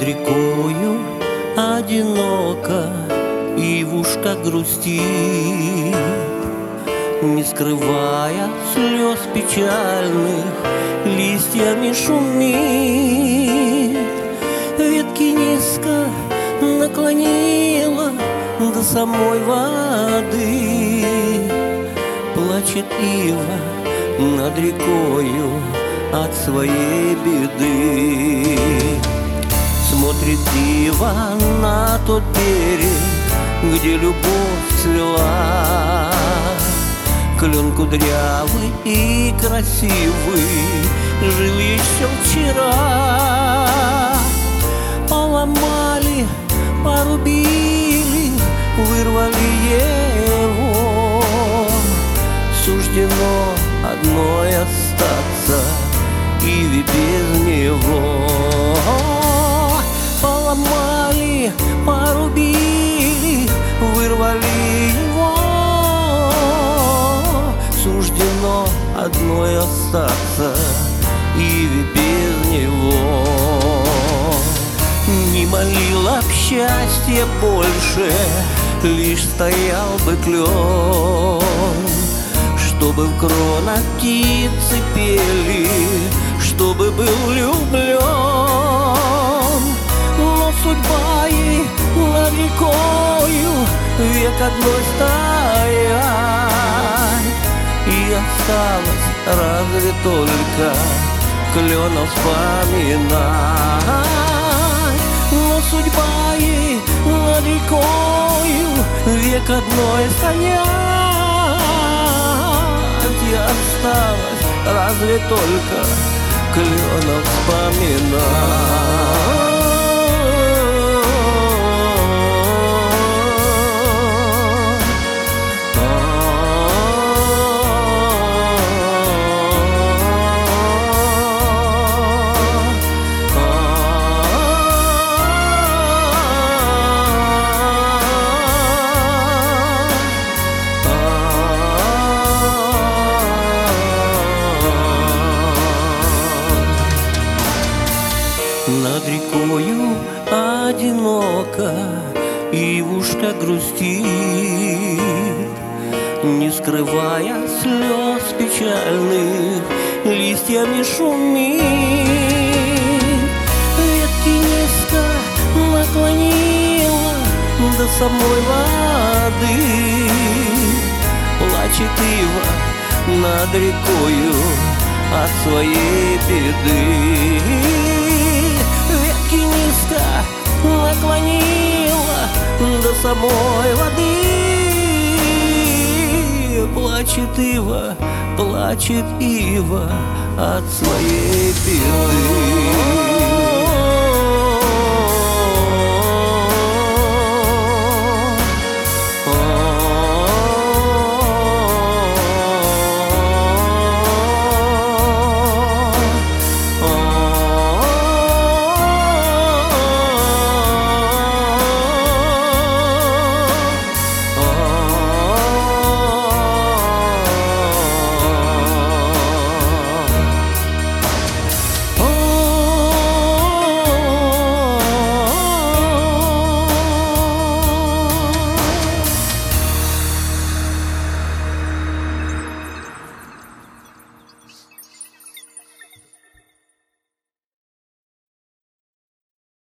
рекою одиноко ивушка грустит, не скрывая слез печальных, листьями шумит. Ветки низко наклонила до самой воды, плачет ива над рекою от своей беды. Смотрит ива на тот берег, где любовь цвела. Клен кудрявый и красивый жил еще вчера. Поломали, порубили, вырвали его. Суждено одной остаться иве без него. Поломали, порубили, вырвали его. Суждено одной остаться иве без него. Не молила б счастья больше, лишь стоял бы клен, чтобы в кронах птицы пели, чтобы был влюблен. Но судьба ей над рекою век одной стоять, и осталось разве только клена вспоминать. Но судьба ей над рекою век одной стоять, и осталось разве только клена вспоминать. Над рекою одиноко ивушка грустит, не скрывая слез печальных, листьями шумит. Ветки низко наклонила до самой воды, плачет ива над рекою от своей беды. Низко наклонила до самой воды, плачет ива от своей беды.